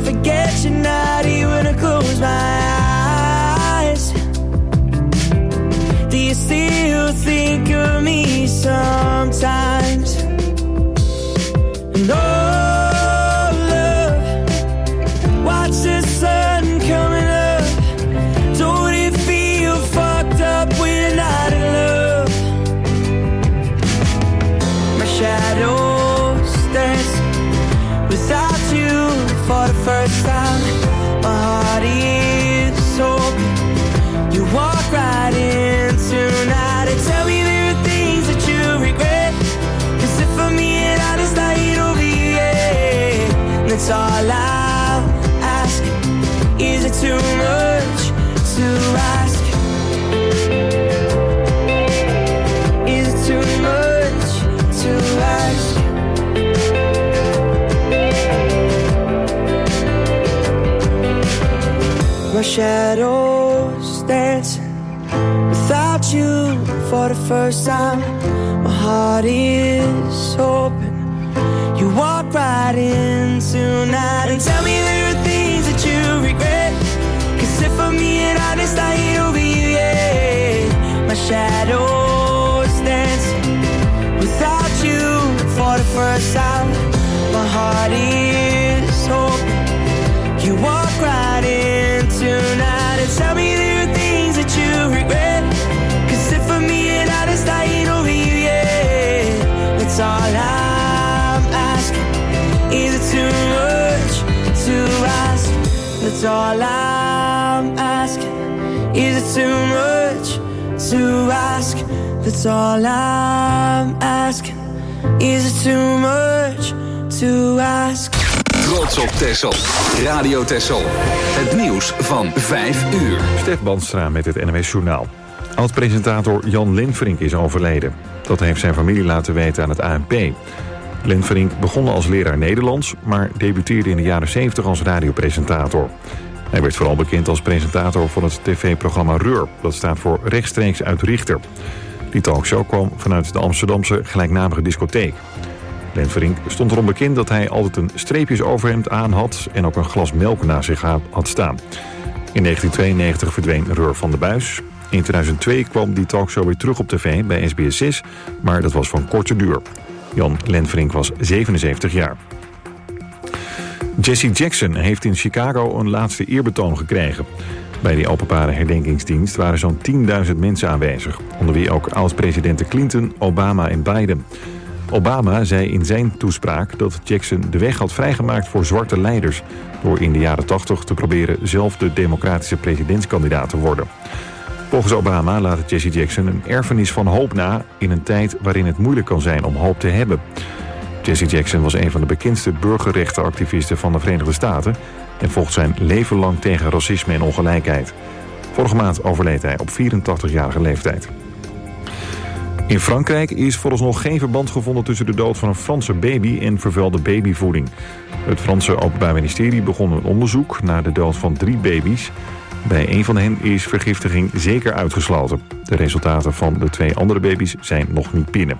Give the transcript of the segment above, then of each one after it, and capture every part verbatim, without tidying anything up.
forget you're not here when I close my eyes. Do you still think of me sometimes? And oh, love, watch the sun coming up. Don't it feel fucked up when you're not in love? My shadows dance without you for the first time. My heart is open. You walk right in tonight and tell me there are things that you regret. Cause if I'm being honest, I ain't over you yet. That's all I'll ask. Is it too much to ask? Is it too much to ask? My shadows dancing without you for the first time. My heart is open. You walk right in tonight and tell me there are things that you regret. Cause if I'm being honest, I ain't over you yet. My shadows dancing without you for the first time. My heart is open. You walk right in tonight and tell me there are things that you regret. Cause if I'm being honest, I ain't over you yet. That's all I'm asking. Is it too much to ask? That's all I'm asking. Is it too much to ask? That's all I'm asking. Is it too much to ask? Trots op Texel. Radio Texel. Het nieuws van vijf uur. Stef Bandstra met het N O S Journaal. Oud-presentator Jan Lenverink is overleden. Dat heeft zijn familie laten weten aan het A N P. Lenverink begon als leraar Nederlands, maar debuteerde in de jaren zeventig als radiopresentator. Hij werd vooral bekend als presentator van het tv-programma Reur. Dat staat voor Rechtstreeks uit Richter. Die talkshow kwam vanuit de Amsterdamse gelijknamige discotheek. Lenverink stond erom bekend dat hij altijd een streepjesoverhemd aan had en ook een glas melk naast zich had staan. In negentien tweeënnegentig verdween Reur van de Buis. In tweeduizend twee kwam die talkshow weer terug op tv bij S B S zes, maar dat was van korte duur. Jan Lenverink was zevenenzeventig jaar. Jesse Jackson heeft in Chicago een laatste eerbetoon gekregen. Bij die openbare herdenkingsdienst waren zo'n tienduizend mensen aanwezig, onder wie ook oud-presidenten Clinton, Obama en Biden. Obama zei in zijn toespraak dat Jackson de weg had vrijgemaakt voor zwarte leiders, door in de jaren tachtig te proberen zelf de democratische presidentskandidaat te worden. Volgens Obama laat Jesse Jackson een erfenis van hoop na in een tijd waarin het moeilijk kan zijn om hoop te hebben. Jesse Jackson was een van de bekendste burgerrechtenactivisten van de Verenigde Staten en vocht zijn leven lang tegen racisme en ongelijkheid. Vorige maand overleed hij op vierentachtigjarige leeftijd. In Frankrijk is vooralsnog geen verband gevonden tussen de dood van een Franse baby en vervuilde babyvoeding. Het Franse Openbaar Ministerie begon een onderzoek naar de dood van drie baby's. Bij een van hen is vergiftiging zeker uitgesloten. De resultaten van de twee andere baby's zijn nog niet binnen.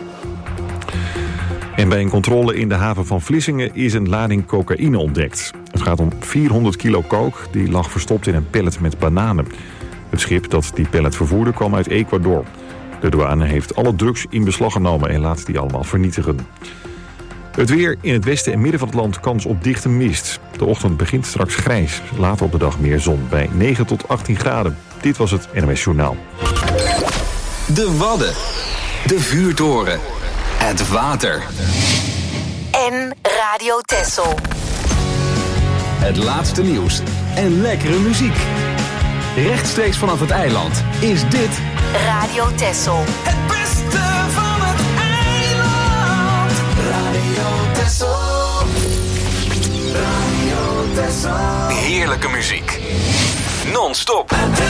En bij een controle in de haven van Vlissingen is een lading cocaïne ontdekt. Het gaat om vierhonderd kilo coke, die lag verstopt in een pallet met bananen. Het schip dat die pallet vervoerde kwam uit Ecuador. De douane heeft alle drugs in beslag genomen en laat die allemaal vernietigen. Het weer: in het westen en midden van het land kans op dichte mist. De ochtend begint straks grijs, later op de dag meer zon bij negen tot achttien graden. Dit was het N O S Journaal. De Wadden, de vuurtoren, het water. En Radio Texel. Het laatste nieuws en lekkere muziek. Rechtstreeks vanaf het eiland is dit Radio Texel. Het beste van het eiland. Radio Texel. Radio Texel. heerlijke muziek. Non-stop.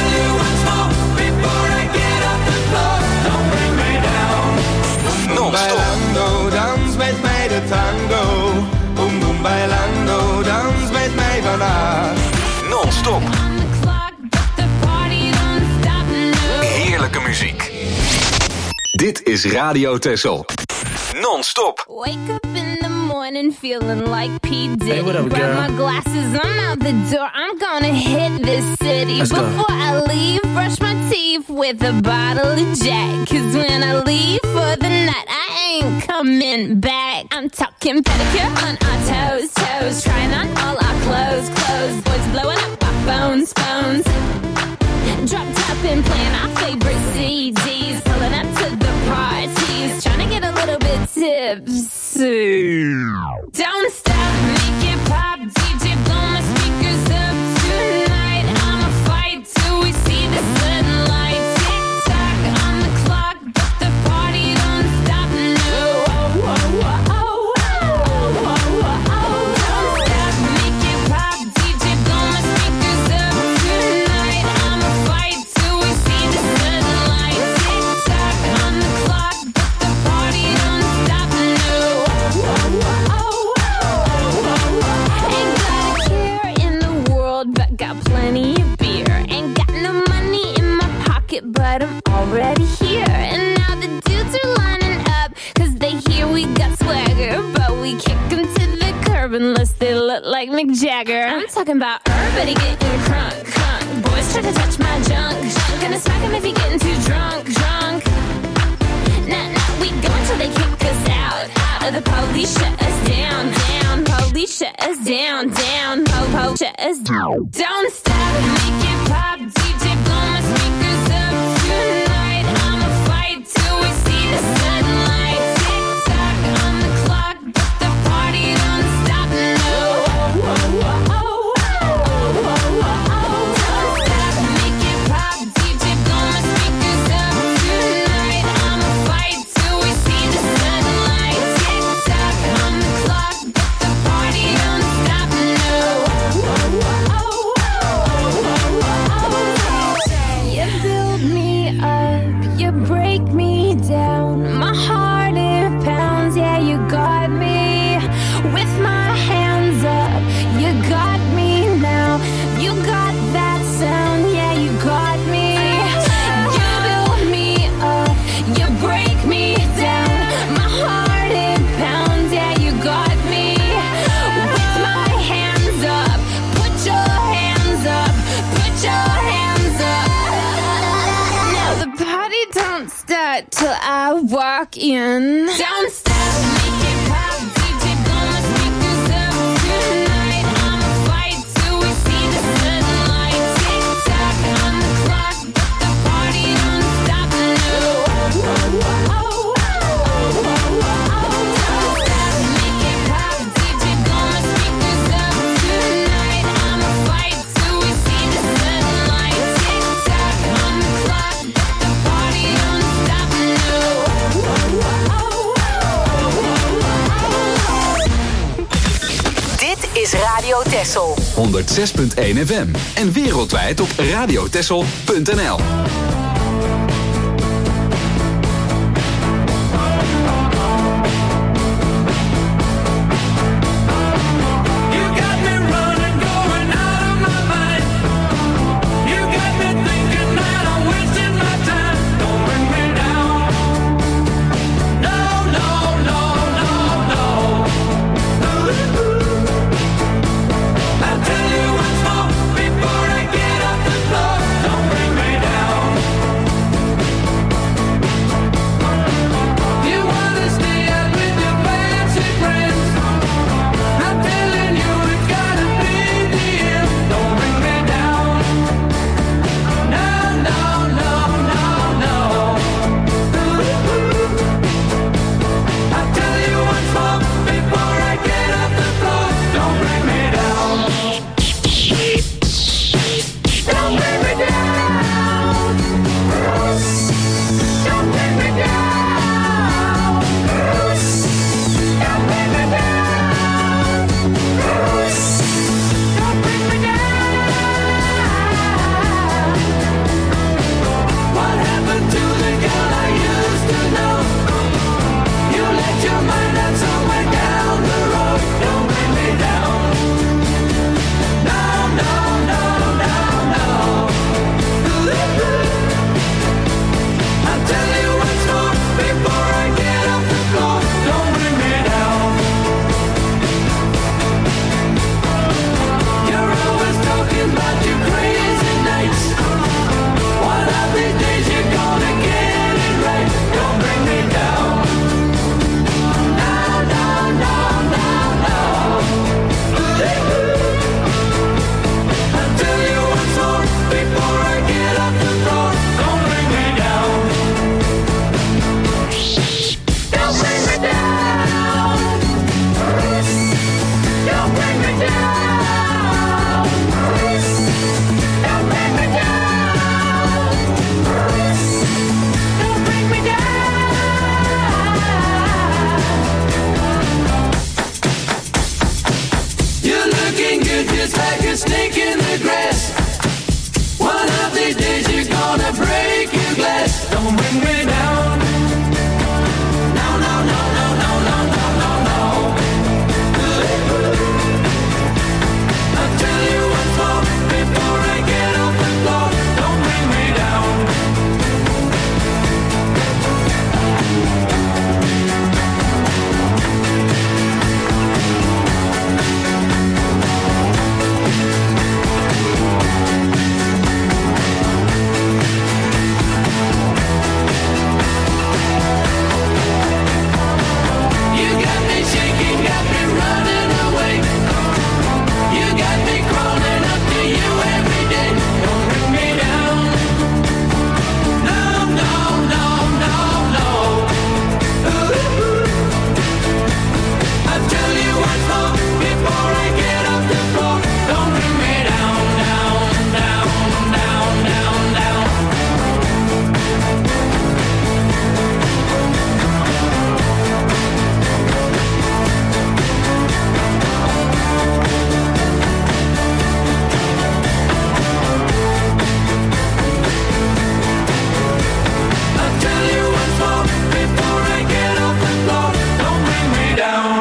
Non-stop. Bailando, dans met mij de tango. Boom boom bailando, dans met mij vandaag. Non-stop. Heerlijke muziek. Dit is Radio Texel. Non-stop. Wake up in the morning. running, feeling like P. Diddy. Hey, what up, Grab girl? my glasses, I'm out the door. I'm gonna hit this city. Let's go. Before I leave, brush my teeth with a bottle of Jack. Cause when I leave for the night, I ain't coming back. I'm talking pedicure on our toes, toes. Trying on all our clothes, clothes. Boys blowing up our phones, phones. Drop top and playing our favorite C Ds. Pulling up to the parties. Trying to get a little bit tipsy. Don't stop, make it pop. D J, blow my speakers up tonight. I'ma fight till we see the sunlight. Tick tock on the clock, but the party don't stop. No. Oh, oh, oh, oh, oh, oh, oh. Don't stop, make it pop. D J, blow my speakers up tonight. I'ma fight till we see the sunlight. Tick tock on the clock, but the party don't stop. No. Oh, oh, oh, oh. Ain't got a care in the world, but got plenty of beer. Ain't got no money in my pocket, but I'm already here. And now the dudes are lining up, cause they hear we got swagger. But we kick them to the curb unless they look like Mick Jagger. I'm talking about everybody getting crunk, crunk. Boys try to touch my junk, junk. Gonna smack him if he getting too drunk, drunk. Nah, nah, we go until they kick us out, out. Or the police shut us down, down. Police shut us down, down. Po, po, shut us down. Don't stop, make it pop. D J, blow my speakers up tonight. I'ma fight till we see the sunlight. Tick tock on the clock, but the party don't stop. No. Oh, oh, oh, oh, oh, oh, oh. Don't stop, make it pop. D J, blow my speakers up tonight. I'ma fight till we see the sunlight. Tick tock on the clock, but the party don't stop. No. Oh, oh, oh, oh, oh. You build me up, you break me down. My heart it pounds, yeah, you got me. With my hands up, you got me now. You got that sound, yeah, you got me. You build me up, you break me down. My heart it pounds, yeah, you got me. With my hands up, put your hands up, put your hands up. Now the party don't start till I walk in. Don't stop, make it pop. D J, blow my speakers up tonight. I'ma fight till we see the sunlight. Tick tock on the clock, but the party don't stop. No. Oh, oh, oh, oh, oh, oh, oh. Don't stop, make it pop. D J, blow my speakers up tonight. I'ma fight till we see the sunlight. Tick tock on the clock, but the party don't stop. No. Oh, oh, oh, Dit is Radio Texel. honderdzes punt één F M en wereldwijd op radiotexel punt n l. You got me running, going out of my mind. You got me thinking that I'm wasting my time. Don't bring me down. No, no, no, no, no. I'll tell you once more before I get off the floor. Don't bring me down. just like a snake in the grass. One of these days you're gonna break your glass. Don't bring me down. No, no, no, no, no, no, no, no, no. I'll tell you once more before I get off the floor. Don't bring me down. You got me shaking, got me running away. You got me crawling up to you every day. Don't bring me down. No, no, no, no, no. I'll tell you once more before I get off the floor. Don't bring me down, down, down, down, down, down. I'll tell you once more before I get off the floor. Don't bring me down.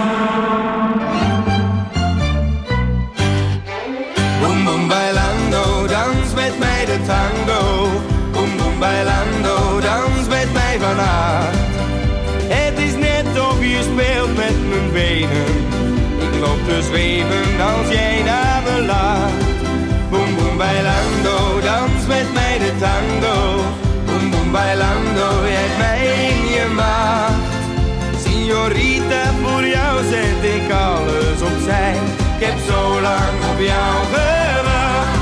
Boom boom bailando, dans met mij de tango. Boom boom bailando, dans met mij vanavond. Het is net of je speelt met mijn benen. Ik loop te zweven als jij naar me laat. Boom boom bailando, dans met mij de tango. Boom boom bailando, je hebt mij in je maag. Signorita, voor jou zet ik alles opzij. Ik heb zo lang op jou gewacht.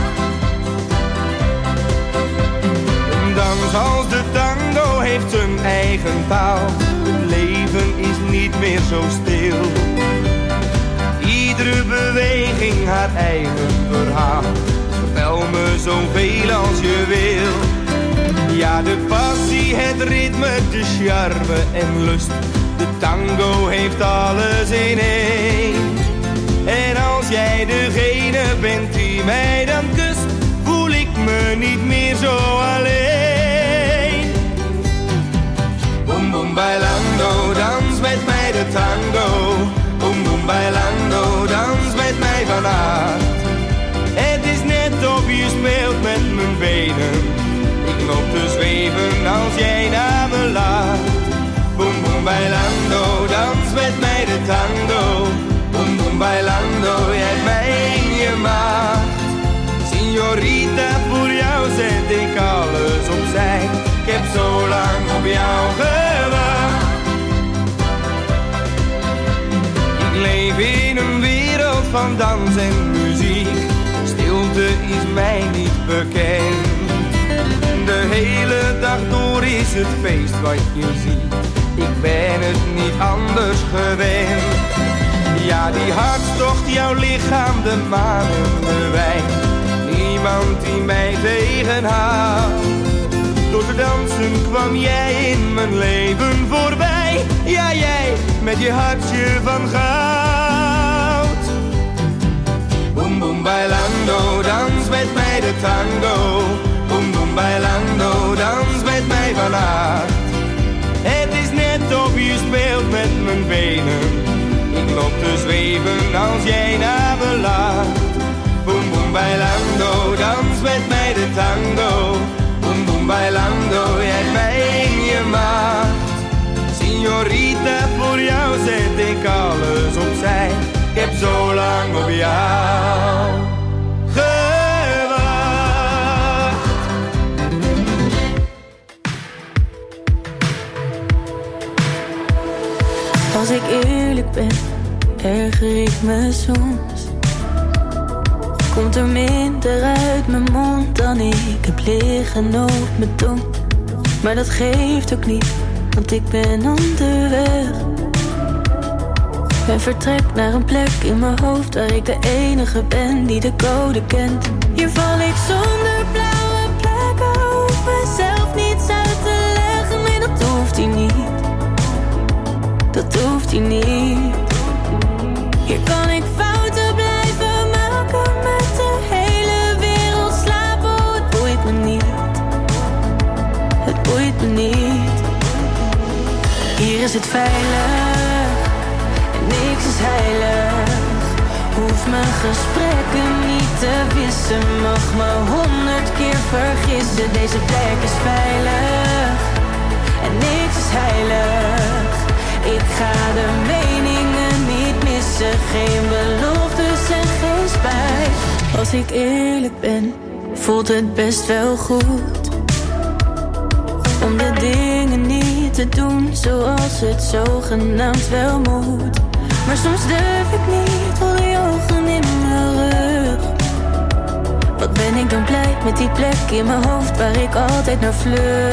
Een dans als de tango heeft zijn eigen taal. Het leven is niet meer zo stil. Iedere beweging haar eigen verhaal. Vertel me zoveel als je wil. Ja, de passie, het ritme, de charme en lust. De tango heeft alles in één. En als jij degene bent die mij dan kust, voel ik me niet meer zo alleen. Boom boom bailando, dans met mij de tango. Boom boom bailando, dans met mij vanavond. Het is net of je speelt met mijn benen. Ik loop te zweven als jij naar me laat. Boom boom bailando, dans met mij de tango. Boom boom bailando, je hebt mij in je maag. Signorita, voor jou zet ik alles opzij. Ik heb zo lang op jou gewacht. Ik leef in een wereld van dans en muziek. Stilte is mij niet bekend. De hele dag door is het feest wat je ziet. Ik ben het niet anders gewend. Ja, die hartstocht, jouw lichaam, de manen bewijst. Niemand die mij tegenhoudt. Door te dansen kwam jij in mijn leven voorbij. Ja, jij met je hartje van goud. Boom boom bailando, dans met mij de tango. Boom boom bailando, dans met mij vanavond. Het is net of je speelt met mijn benen. Ik loop te zweven als jij naar me laat. Boom boom bailando, dans met mij de tango. Boom boom bailando, je hebt mij in je macht. Signorita, voor jou zet ik alles opzij. Ik heb zo lang op jou gewacht. Als ik eerlijk ben, erger ik me soms. Komt er minder uit mijn mond dan ik heb liggen op mijn tong. Maar dat geeft ook niet, want ik ben onderweg. En vertrek naar een plek in mijn hoofd waar ik de enige ben die de code kent. Hier val ik zonder blauwe plekken, hoef mezelf niets uit te leggen. Nee, dat hoeft hij niet, dat hoeft hij niet. Hier kan ik fouten blijven maken, maar is het veilig en niks is heilig. Hoef mijn gesprekken niet te wissen, mag me honderd keer vergissen. Deze plek is veilig en niks is heilig. Ik ga de meningen niet missen, geen beloftes en geen spijt. Als ik eerlijk ben, voelt het best wel goed om de dingen niet te doen zoals het zogenaamd wel moet. Maar soms durf ik niet, voel die ogen in mijn rug. Wat ben ik dan blij met die plek in mijn hoofd waar ik altijd naar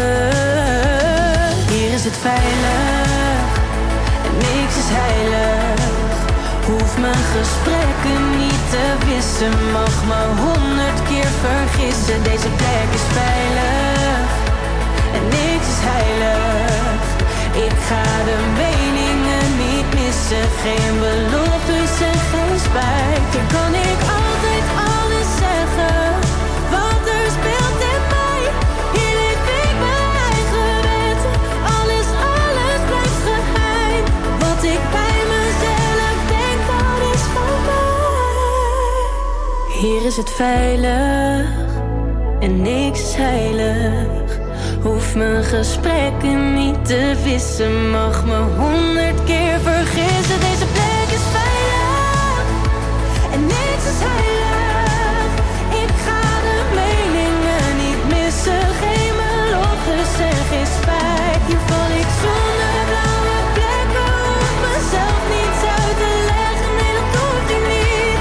vlucht. Hier is het veilig en niks is heilig. Hoef mijn gesprekken niet te wissen, mag me honderd keer vergissen. Deze plek is veilig en niks is heilig. Ik ga de meningen niet missen, geen beloftes en geen spijt. Hier kan ik altijd alles zeggen, wat er speelt in mij. Hier leef ik mijn eigen wet, alles, alles blijft geheim. Wat ik bij mezelf denk, dat is van mij. Hier is het veilig en niks is heilig. Hoef mijn gesprekken niet te wissen, mag me honderd keer vergissen. Deze plek is veilig en niks is heilig. Ik ga de meningen niet missen, geen beloftes en geen spijt. Hier val ik zonder blauwe plekken, hoef mezelf niets uit te leggen. Nee, dat hoeft hij niet,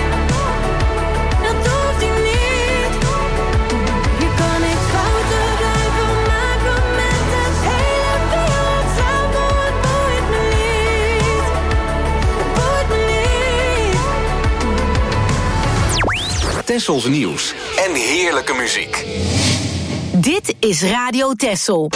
dat hoeft hij niet. Hier kan ik fouten blijven maken met het hele wereld samen. Het boeit me niet, het boeit me niet. Tessels nieuws en heerlijke muziek. Dit is Radio Tessel.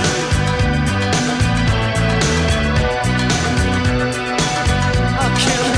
I can't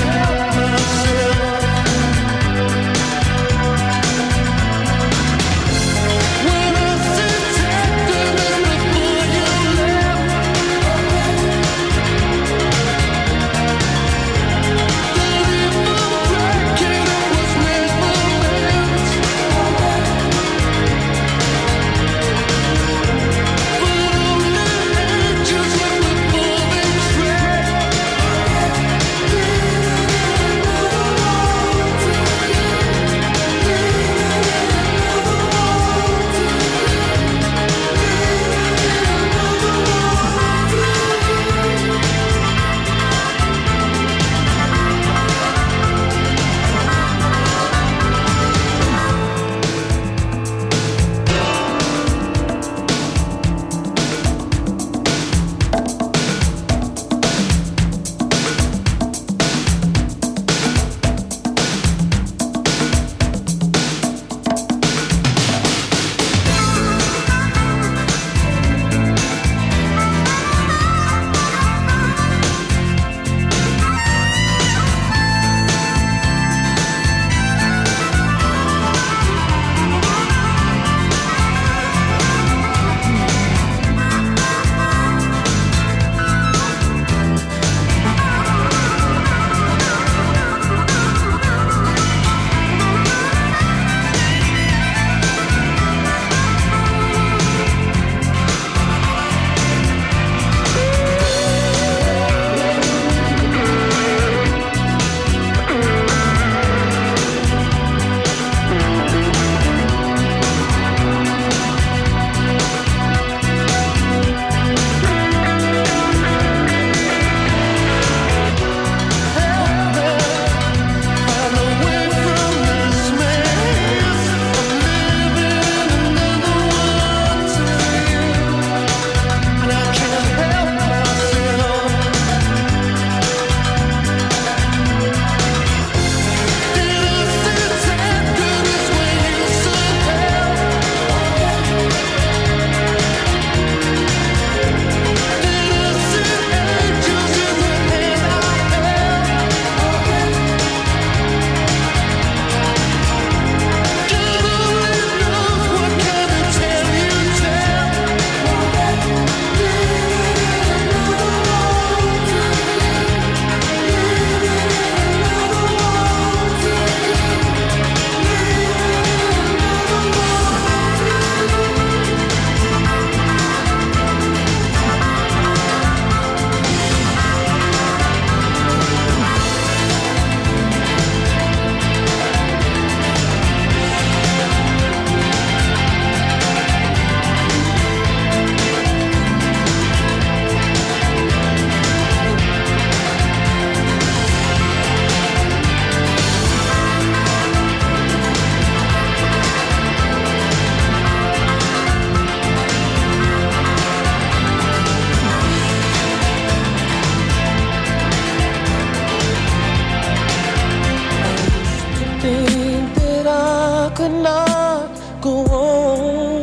could not go on,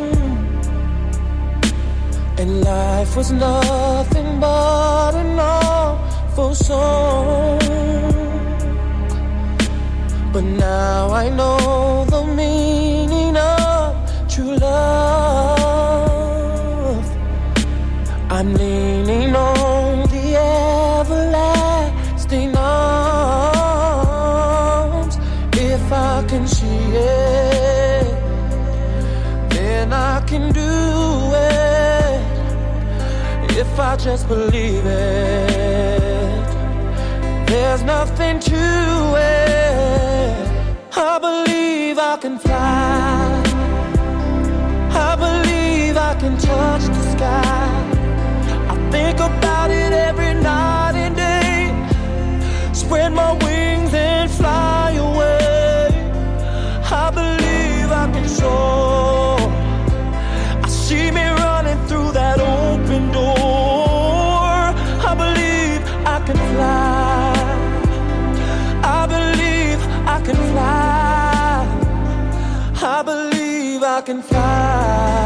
and life was nothing but an awful song. But now I know the meaning of true love. I'm leaning on the everlasting arms. If I can see it, then I can do it. If I just believe it, there's nothing to it. I believe I can fly. I believe I can touch the sky. I think about it every night and day. Spread my wings and fly away. I believe I can soar. I see me running through that open door. I believe I can fly. I believe I can fly. I believe I can fly.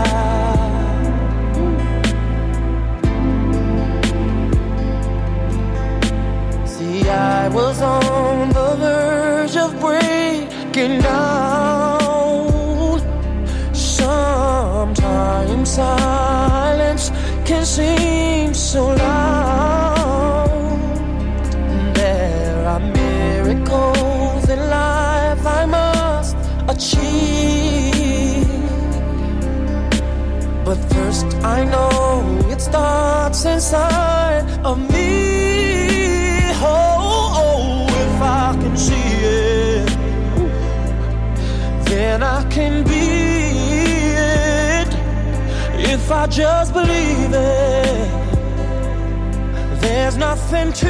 See, I was on the verge of breaking down. Sometimes silence can seem so loud. There are miracles in life I must achieve. But first I know it starts inside of me. Oh, oh, if I can see it, then I can be it. If I just believe it, there's nothing to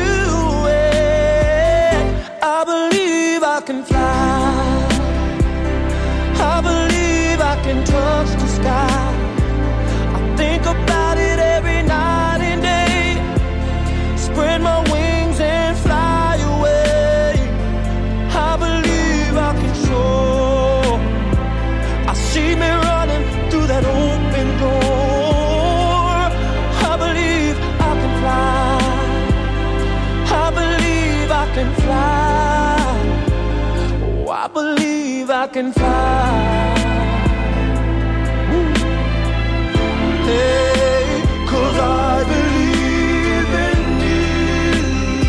it. I believe I can fly. I believe I can touch the sky. I think about it every night and day. Spread my wings and fly away. I believe I can soar. I see me running through that open door. I believe I can fly. I believe I can fly. Oh, I believe I can fly. Hey, 'cause I believe in you.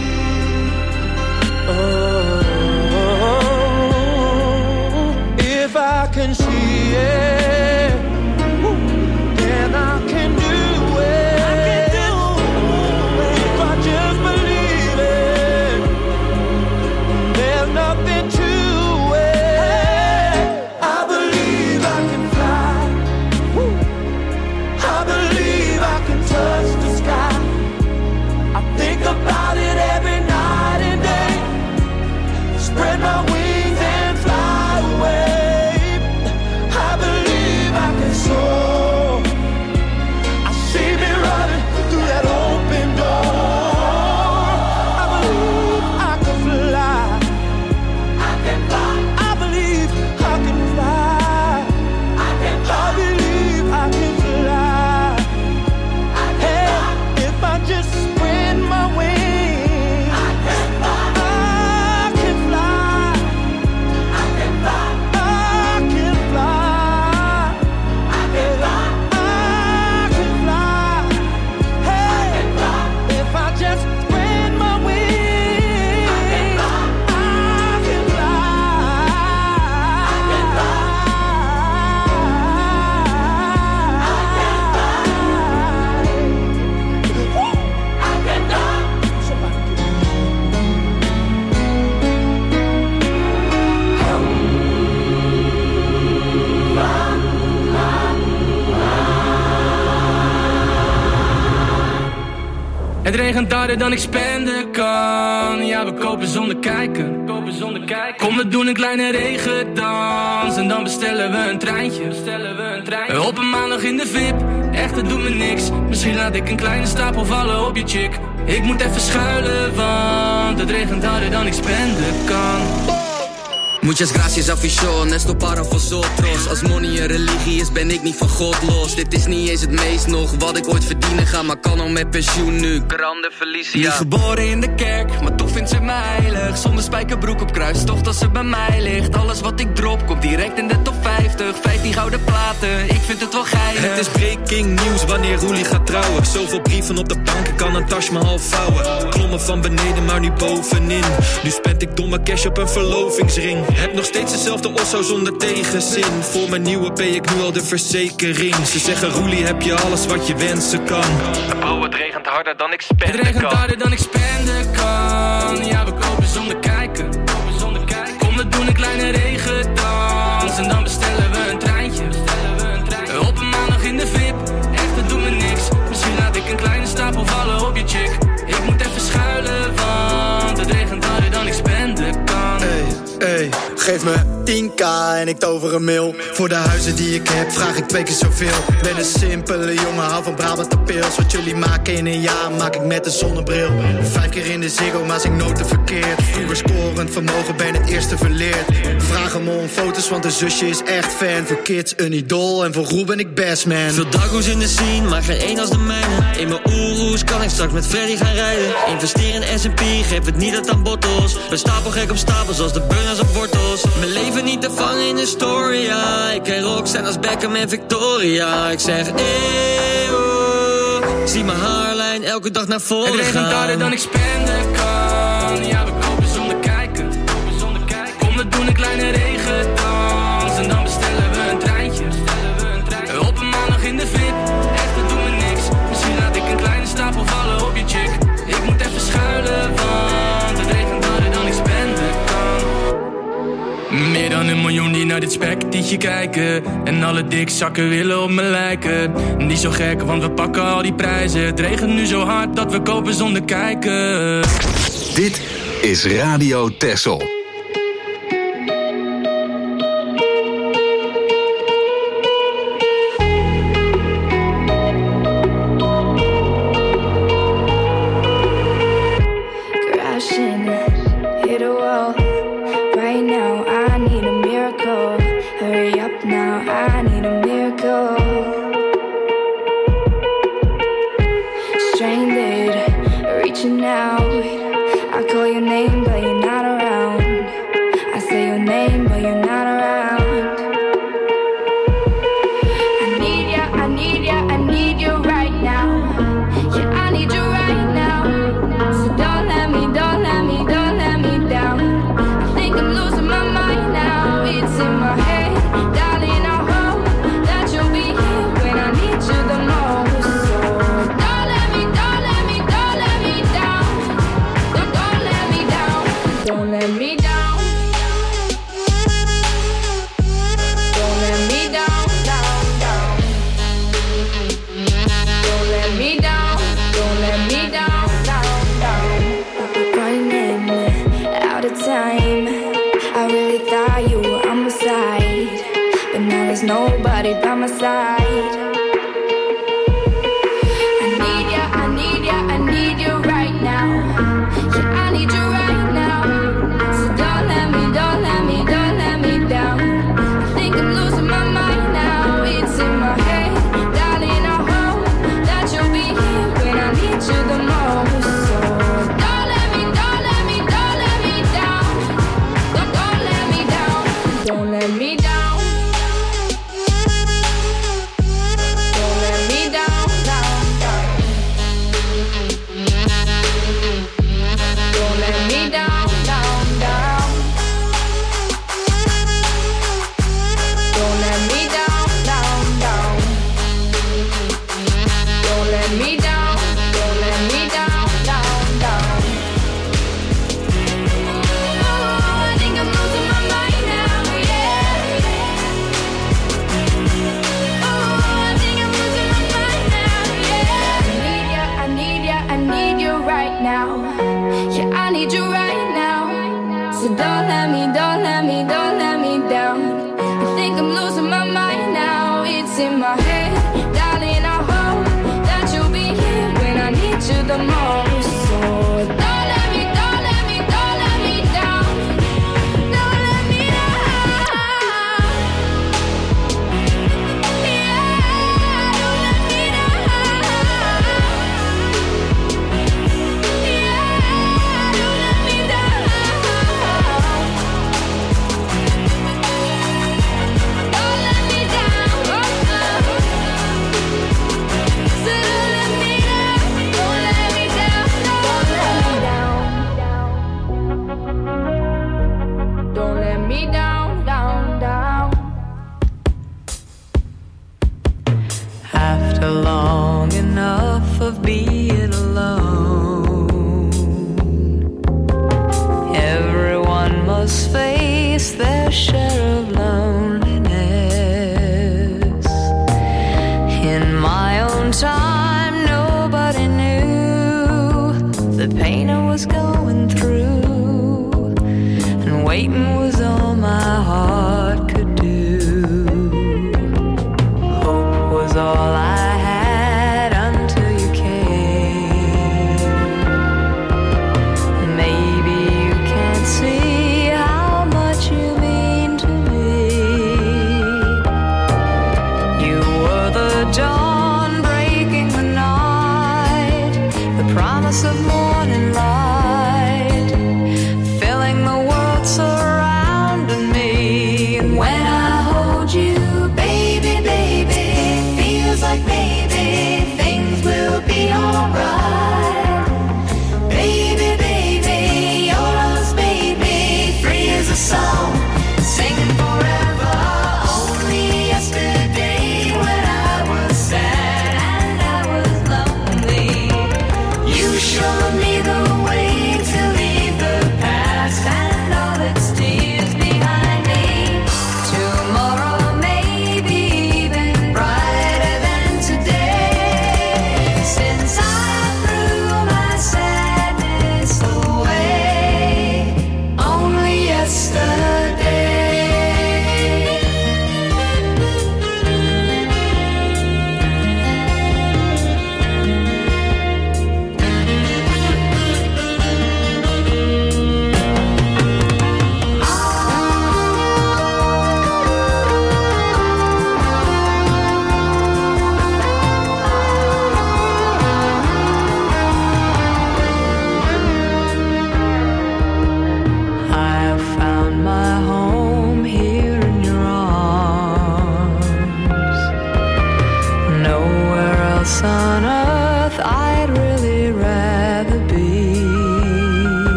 Oh, if I can see it, then I can do it. I can do it. If I just believe it, there's nothing to it. I believe I can fly. I believe I can touch the sky. I think about it every night and day. Spread my wings and fly away. I believe I can soar. I see me running through that open door. I believe I can fly. I can fly. I believe I can fly. I can fly. I believe I can fly. Hey, if I just spread my wings, I can fly. I can fly. I can fly. I can fly. I can fly. I can fly. Hey, if I just spread my wings, I can fly. I can fly. Het regent harder dan ik spenden kan. Ja, we kopen zonder kijken. Kopen zonder kijken. Kom, we doen een kleine regendans. En dan bestellen we een treintje. Bestellen we een treintje. Op een maandag in de V I P. Echt, het doet me niks. Misschien laat ik een kleine stapel vallen op je chick. Ik moet even schuilen, want het regent harder dan ik spenden kan. Muchas gracias afición, esto para vosotros. Als money een religie is, ben ik niet van God los. Dit is niet eens het meest nog wat ik ooit verdienen ga, maar kan al met pensioen nu. Grande Felicia. Niet geboren in de kerk, maar toch vindt ze mij heilig. Zonder spijkerbroek op kruis, toch dat ze bij mij ligt. Alles wat ik drop, komt direct in de top vijftig. vijftien gouden platen, ik vind het wel geinig. Het is breaking news wanneer Roelie gaat trouwen. Zoveel brieven op de bank, ik kan een tas maar half vouwen. Klommen van beneden, maar nu bovenin. Nu spend ik domme cash op een verlovingsring. Heb nog steeds dezelfde osso zonder tegenzin. Voor mijn nieuwe P ik nu al de verzekering. Ze zeggen Roelie, heb je alles wat je wensen kan. Bro, het regent harder dan ik spenden kan. Het regent harder dan ik spenden kan. Ja, we kopen zonder kijken. Kopen zonder kijken. Kom, we doen een kleine regendans. En dan bestellen we een treintje. Bestellen we een treintje. Op een maandag in de V I P. Echt, dat doet me niks. Misschien laat ik een kleine stapel vallen op je chick. Ik moet even schuilen, want het regent harder dan ik spenden kan. Hey, hey, geef me tien k en ik tover een mil. Voor de huizen die ik heb vraag ik twee keer zoveel. Ben een simpele jongen, hou van Brabant de pils. Wat jullie maken in een jaar maak ik met een zonnebril. Vijf keer in de Ziggo, maar zing nooit te verkeerd. Vroeger scorend vermogen, ben het eerste verleerd. Vraag hem om foto's, want de zusje is echt fan. Voor kids een idool en voor Roel ben ik best man. Veel dagoes in de scene, maar geen één als de mijne. In mijn oeroes kan ik straks met Freddy gaan rijden. Investeer in S en P, geef het niet uit aan bottles. Ben stapel gek op stapels als de burners op wortels. Mijn leven niet te vangen in de story, ja. Ik ken rockstar als Beckham en Victoria. Ik zeg eeuw, zie mijn haarlijn elke dag naar voren. Het regent harder dan ik spenden kan. Ja, we kopen zonder kijken. Kopen zonder kijken. Kom, we doen een kleine regendans. En dan bestellen we een treintje. Bestellen we een treintje. Op een maandag in de V I P. Echt, dat doet me niks. Misschien laat ik een kleine stapel vallen op je chick. Ik moet even schuilen, want het regent harder dan ik spenden kan. Meer dan een miljoen die naar dit spektietje kijken. En alle dikzakken willen op me lijken. Niet zo gek, want we pakken al die prijzen. Het regent nu zo hard dat we kopen zonder kijken. Dit is Radio Texel. Crashing, hit a wall. Right now, I need a miracle. Hurry up now, I need a miracle. Stranded, reaching out. I call your name, but you're not around. I say your name, but you're not around. I need ya, I need ya, I need you right now. Yeah, I need you right now. So don't let me, don't let me, don't let me down. I think I'm losing my mind now. It's in my head, darling. I hope that you'll be here when I need you the most. So don't let me, don't let me, don't let me down. Don't, don't let me down. Don't let me down. Don't let me down, down, down. Don't let me down. Don't let me down, down, down. Running out of time. I really thought you were on my side, but now there's nobody by my side. I need ya, I need ya, I need you right now. Yeah, I need you right now. So don't let me, don't let me, don't let me down. I think I'm losing my mind now. It's in my head, darling. I hope that you'll be here when I need you the most. So don't let me, don't let me, don't let me down. Don't, don't let me down. Don't let me down. Don't let me down, down, down. Don't let me down, down, down. Don't let me down, down, down. Don't let me down, don't let me down, down, down. Oh, I think I'm losing my mind now, yeah. Oh, I think I'm losing my mind now, yeah. I need ya, I need ya, I need you right now. Yeah, I need you right now. So don't let me, don't let me, don't let me down. I think I'm losing my mind now. It's in my head, darling. I hope that you'll be here when I need you the most. So don't let me, don't let me, don't let me down. Don't let me down.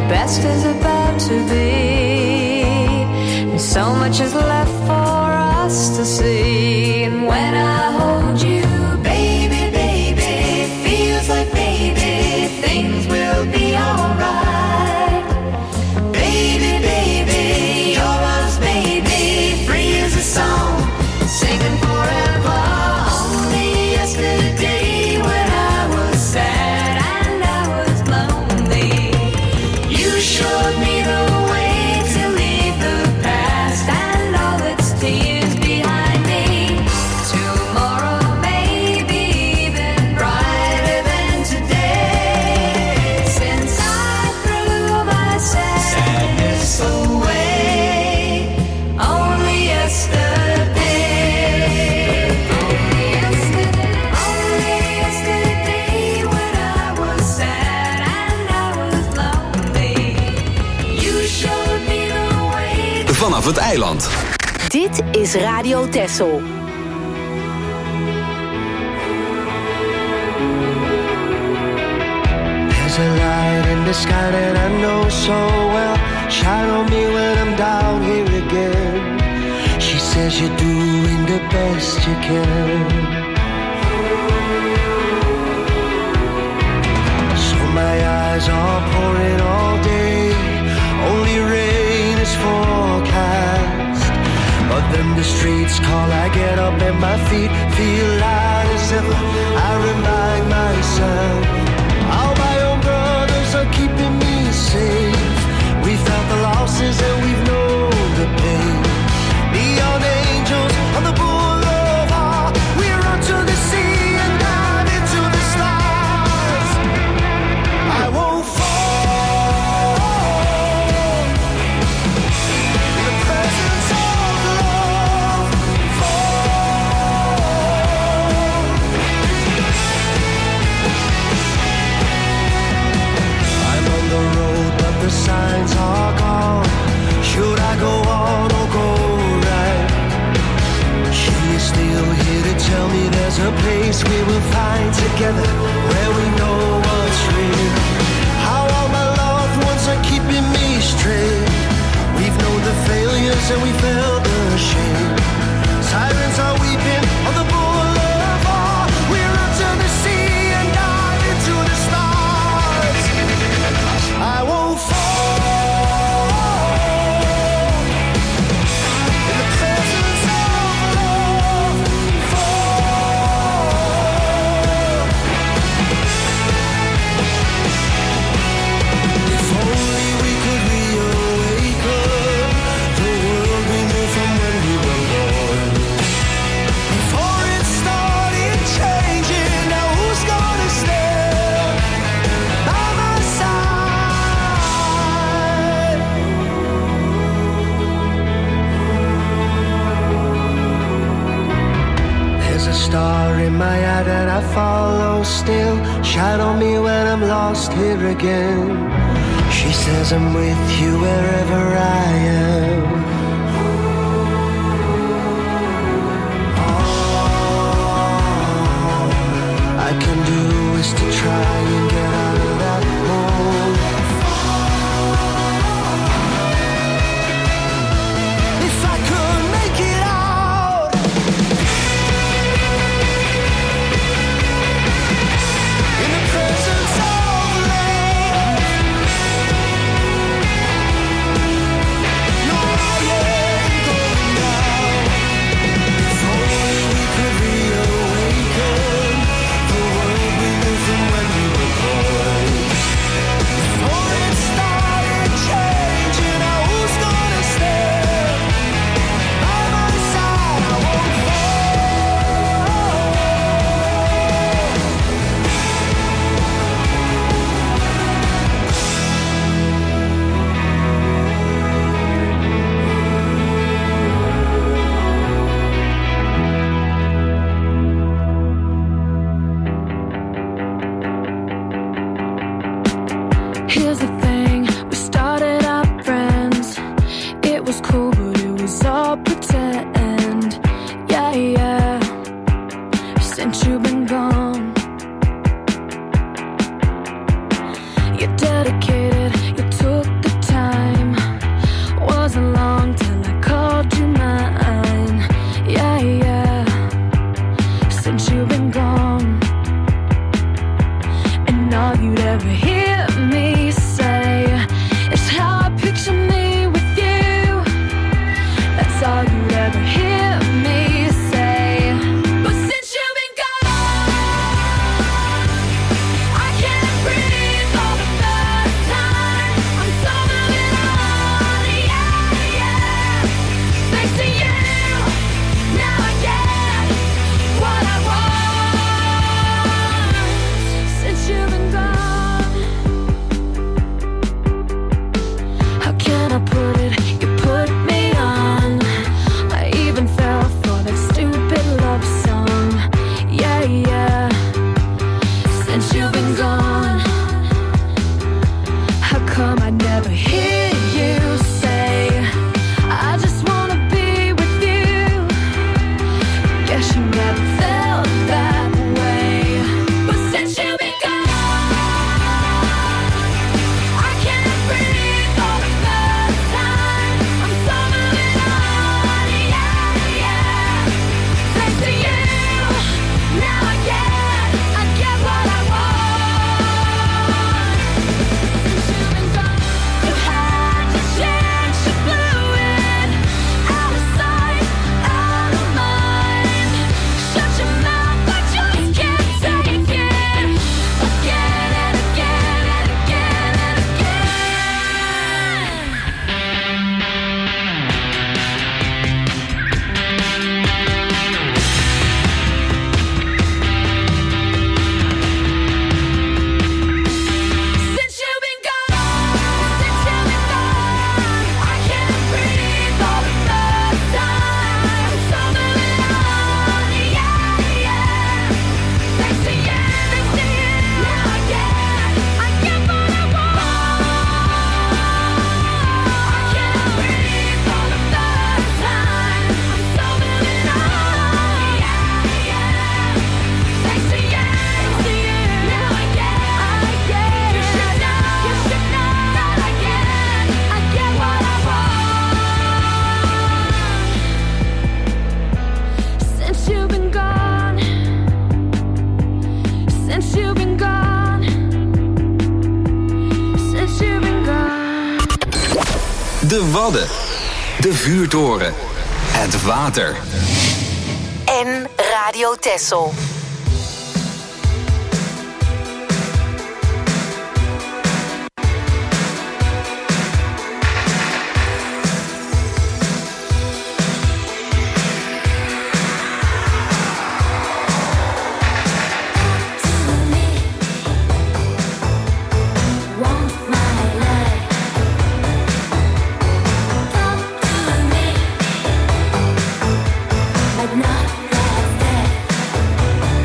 best is about to be. And so much is left for us to see. And when I hold you, baby, baby, feels like maybe things will be alright. Baby, baby, your arms made me free as a song, singing forever. Only yesterday when I was sad and I was lonely, you showed me the way to leave the past and all its tears behind me. Tomorrow may be even brighter than today, since I threw my sadness away. Only yesterday, only yesterday, only yesterday when I was sad and I was lonely, you showed me the way. Vanaf het eiland. Dit is Radio Texel. There's a light in the sky that I know so well. Shine on me when I'm down here again. She says you're doing the best you can. So my eyes are pouring all day. Only rain is forecast. But then the streets call, I get up and my feet feel light as ever. I remind myself how my own brothers are keeping me safe. We felt the losses and we've known the pain. Neon angels on the boulevard. We run to the sea and dive into the stars. I won't fall in the presence of love. Fall. I'm on the road, but the signs are gone. Should I go on or go right? She is still here to tell me there's a place we will find together, where we know what's real. How all my loved ones are keeping me straight. We've known the failures and we felt the shame. Sirens are weeping on the boulevard. We run to the sea and dive into the stars. I won't fall in the presence of love. Fall. If only we could reawaken the world we knew from when we were born. Before it started changing, now who's gonna stand by my side? There's a star in my eye that I follow still. Shine on me when I'm lost here again. She says I'm with you wherever I am. All I can do is to try and get out of that hole. If I could make it out in the presence of love. No, I ain't going down. If only we could reawaken the world we knew from when we were boys. Before it started changing, now who's gonna stand by my side? I won't Here's the thing, we started out friends. It was cool, but it was all pretend. Yeah, yeah. Since you've been gone, you're dedicated, you took ever hear you say, I just wanna be with you. Guess you never felt that way. But since you've been gone, I can't breathe for the first time. I'm so moving on, yeah, yeah. Thanks to you, now I get, I get what I want. Since you've been gone, you had your chance, you blew it. Out of sight, out of mind. Shut your mouth, I just can't take it. Again and again and again and again. Since you've been gone, since you've been gone, I can't breathe for the first time. I'm so moving on, yeah, yeah. Thanks to you, thanks to you, now I get, I get what I want. I can't breathe for the first time. I'm so moving on, yeah, yeah. Thanks to you, thanks to you, now I get, I get. You should know, you should know that I get, I get what I want. Since you've been gone, since you've been gone, since you've been gone. De Wadden. De vuurtoren. Het water. En Radio Texel. Want my life. Talk to me, but not that death.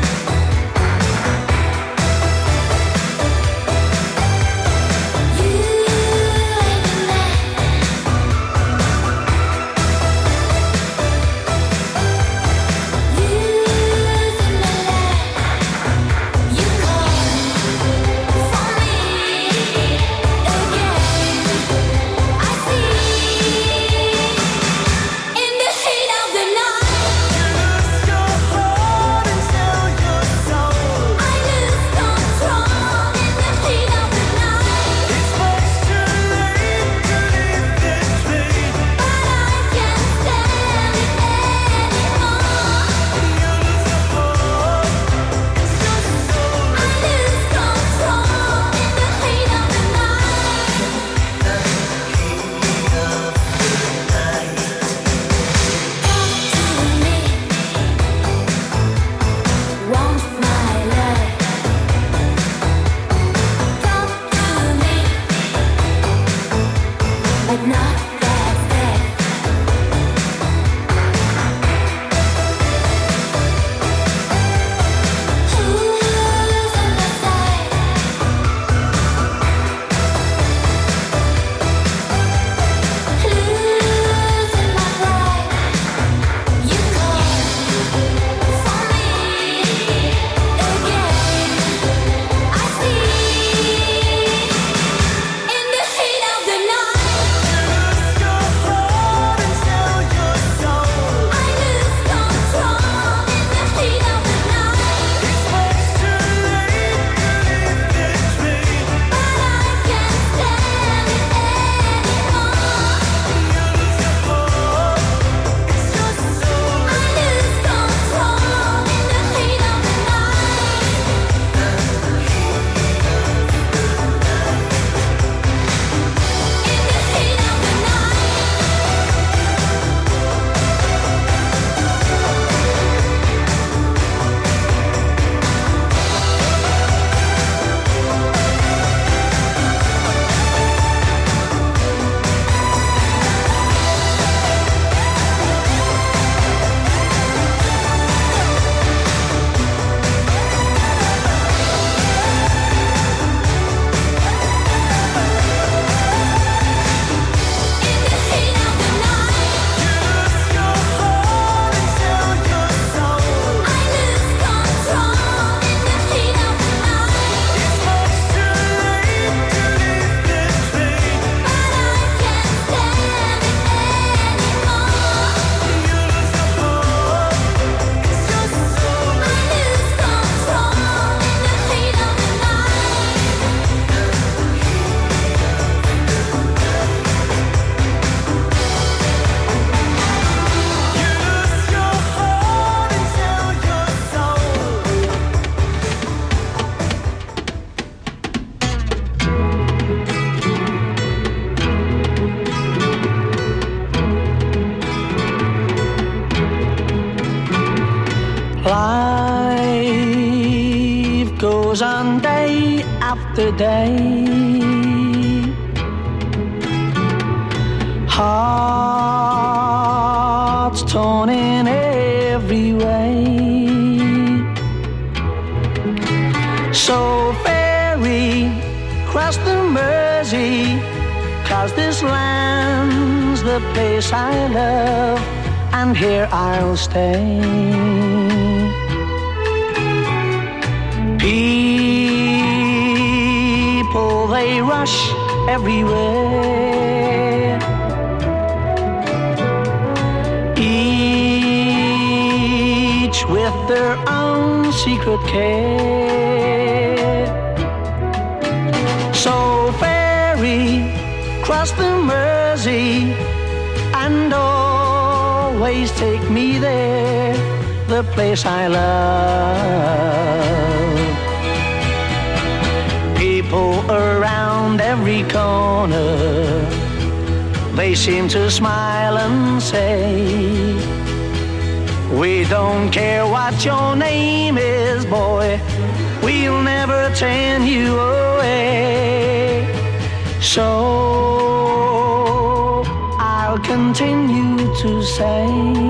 after day. Hearts torn in every way. So ferry cross the Mersey, 'cause this land's the place I love, and here I'll stay. People, they rush everywhere, each with their own secret care. So ferry cross the Mersey and always take me there, the place I love. People around every corner, they seem to smile and say, we don't care what your name is, boy, we'll never turn you away. So I'll continue to say,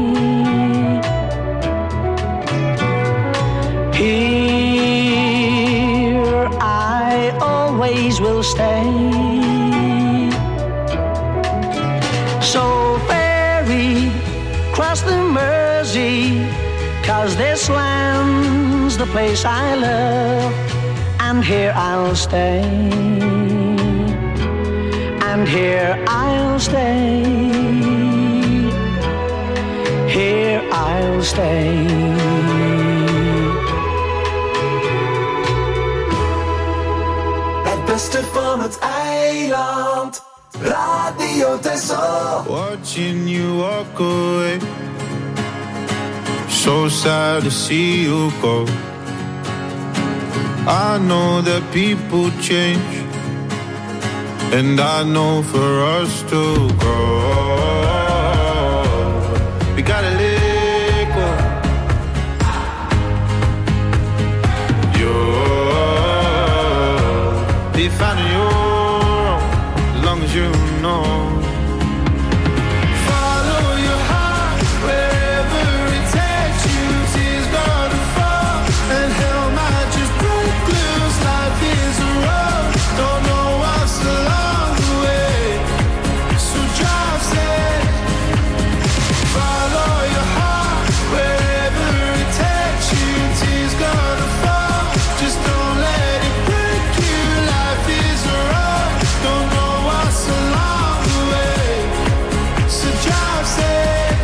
here I always will stay. So ferry cross the Mersey, 'cause this land's the place I love, and here I'll stay. And here I'll stay. Here I'll stay. Het beste van het eiland, Radio Texel. Watching you walk away, so sad to see you go. I know that people change, and I know for us to grow, we gotta let go. You'll be finding your own, as long as you know. Follow your heart wherever it takes you. Tears gonna fall and hell might just break loose. Life is a road, don't know what's along the way, so drive safe. Follow your heart wherever it takes you. Tears gonna fall, just don't let it break you. Life is a road, don't know what's along the way, so drive safe.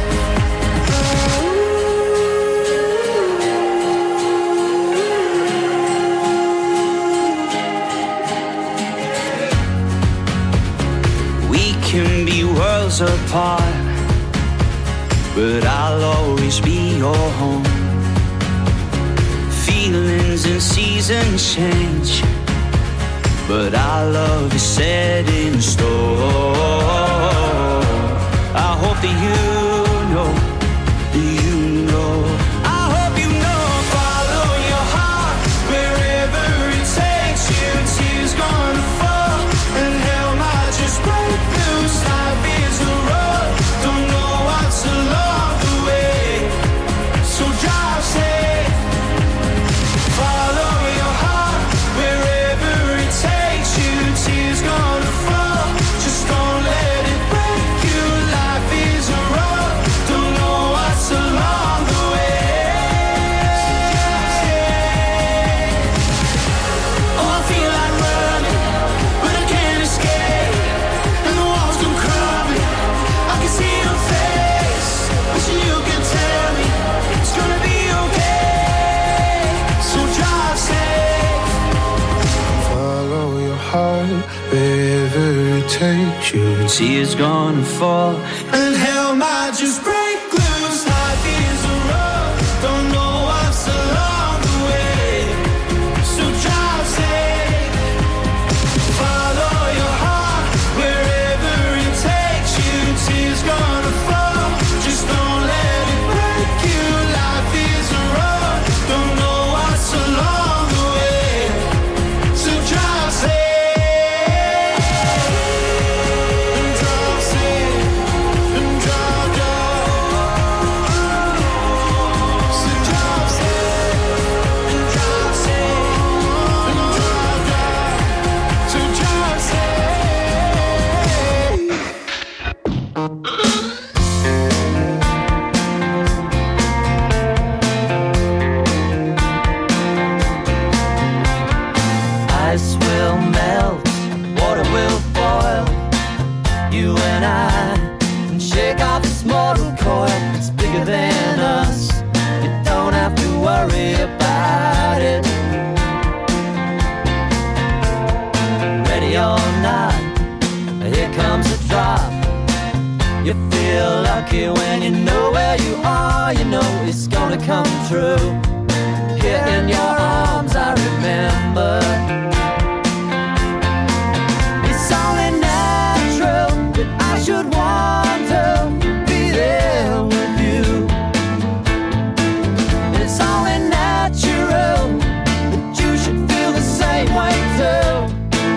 We can be worlds apart, but I'll always be your home. Feelings and seasons change, but our love is set in stone. I hope that you know, that you know. I hope you know. Follow your heart wherever it takes you. Tears gonna fall and hell might just break loose. Life is a road, don't know what's along the way, so drive safe. Follow your heart wherever it takes you. Tears gonna fall, just don't let it break you. Life is a road, don't know what's along the way. Oh, I feel like running, but I can't escape, and the walls come crumbling. I can see your face, wishing you can tell me it's gonna be okay, so drive safe. Follow your heart wherever it takes you. Tears gonna fall, And hell might just break loose. Life is a road, don't know what's along the way, so drive safe. Follow your heart wherever it takes you. Tears gonna fall, just don't let it break you. Life is a road, don't know what's along the way, so drive You feel lucky when you know where you are. You know it's gonna come true. Here in your arms I remember. It's only natural that I should want to be there with you. It's only natural that you should feel the same way too.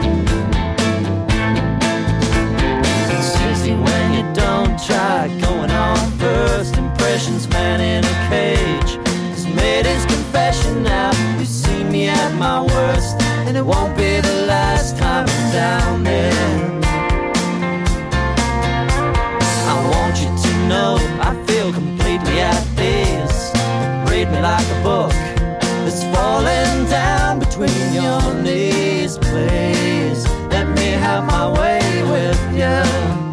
It's easy when you don't try. Going on first impressions, man in a cage. He's made his confession now. You see me at my worst, and it won't be the last time I'm down there. I want you to know I feel completely at peace. Read me like a book that's falling down between your knees. Please let me have my way with you.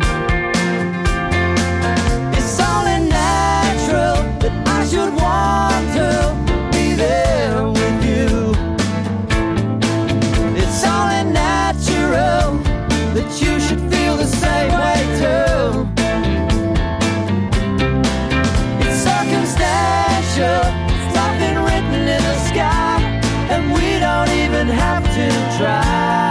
It's only natural that I should want to be there with you. It's only natural that you should feel the same way too. It's circumstantial, it's nothing written in the sky, and we don't even have to try.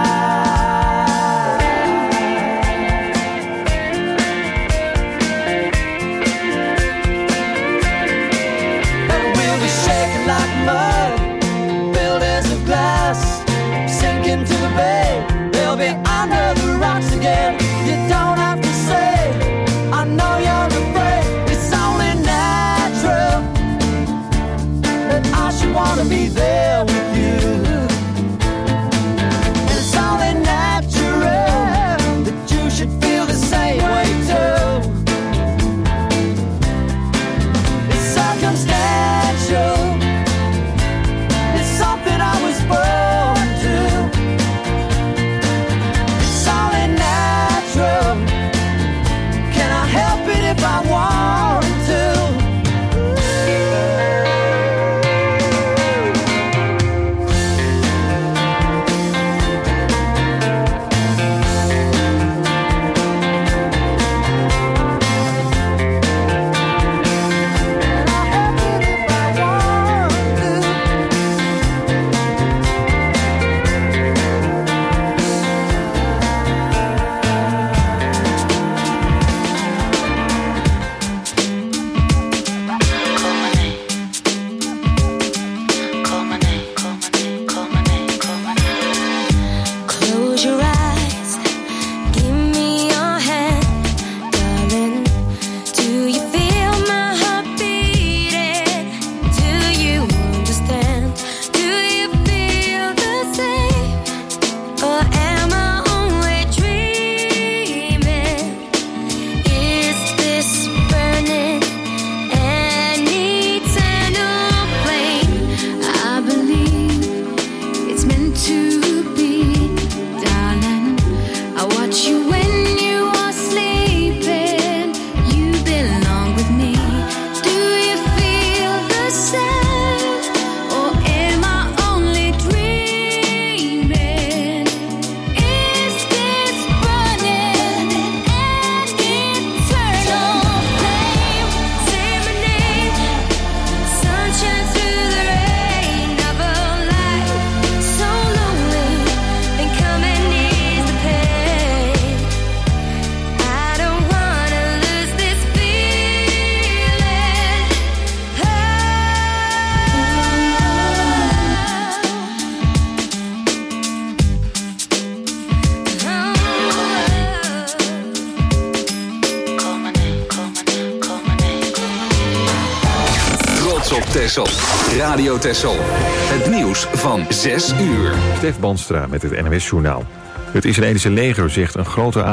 And we'll be shaking like mud, buildings of glass, sinking to the bay. They'll be under the rocks again. You don't have to say, I know you're afraid. It's only natural that I should want to be there with you. And it's only natural that you should feel the same way too. It's circumstantial, it's something I was born to. It's only natural, can I help it if I want to? Close your eyes, give me your hand, darling. Do you feel my heart beating? Do you understand? Do you feel the same? Or am I only dreaming? Is this burning an eternal flame? I believe it's meant to be, darling. I watch you when you are sleeping. You belong with me. Do you feel the same? Or am I only dreaming? Is this burning an eternal flame? Say my name, sunshine through the rain of a life so lonely, and coming is the pain. I don't wanna lose this feeling. Trots op Texel. Radio Texel. Het nieuws van zes uur. Stef Banstra met het N O S-journaal. Het Israëlische leger zegt een grote